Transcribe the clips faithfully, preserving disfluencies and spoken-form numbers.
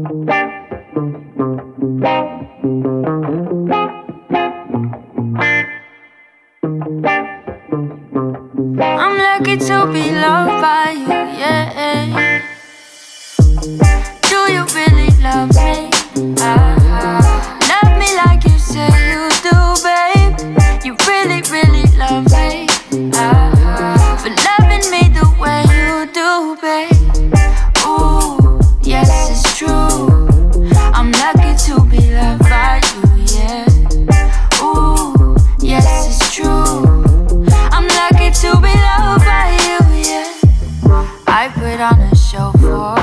I'm lucky to be loved by you, yeah. Do you really love me? Uh, love me like you say you do, babe. You really, really love me. Uh, for loving me the way you do, babe. Ooh, yes, it's true. I'm lucky to be loved by you, yeah. Ooh, yes, it's true. I'm lucky to be loved by you, yeah. I put on a show for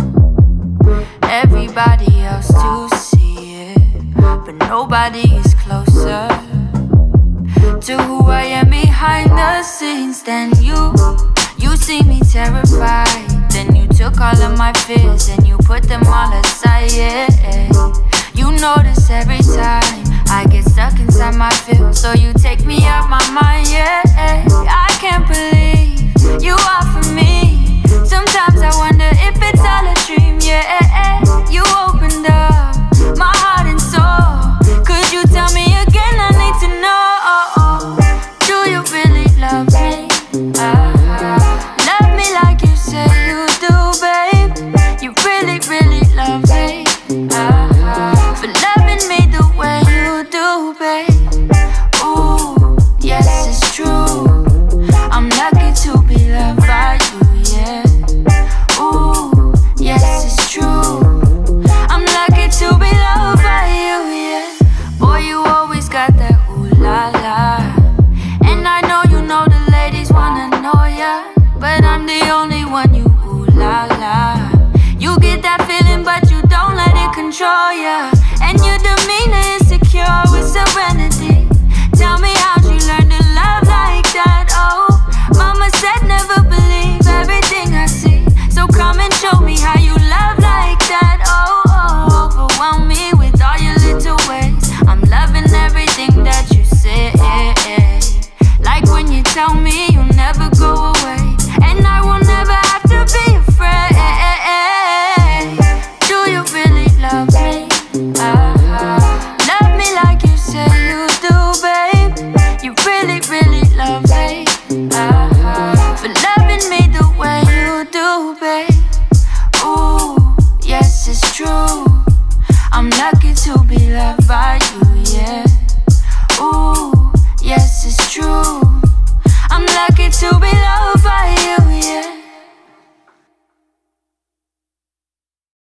everybody else to see it, but nobody is closer to who I am behind the scenes than you. You see me terrified, then you took all of my fears and you put them all aside, yeah. You notice every time I get stuck inside my feels, so you take me out my mind, yeah. I can't believe you are for me. Sometimes I wonder if it's all a dream, yeah. You opened up my heart and soul. Could you tell me again? I need to know. Do you really love me? Uh, love me like you say you do, babe. You really, really love me. Uh, for loving me the way you do, babe. Ooh, yes, it's true. I'm lucky to be loved by you, yeah. Ooh, yes, it's true. I'm lucky to be loved by you, yeah. Boy, you always got that ooh la la. And I know you know the ladies wanna know ya, but I'm the only one you ooh la la. You get that feeling, but you don't let it control ya. And your demeanor is secure with serenity. Tell me how'd you learn to love like that, oh. Mama said never believe everything I see, so come and show me how you love like that, oh, oh. Overwhelm me with all your little ways. I'm loving everything that you say, like when you tell me you'll never go away, and I will never have to be afraid. Do you really love me? Uh, love me like you say you do, babe. You really, really love me. Uh, for loving me the way you do, babe. Ooh, yes, it's true. I'm lucky to be loved by you.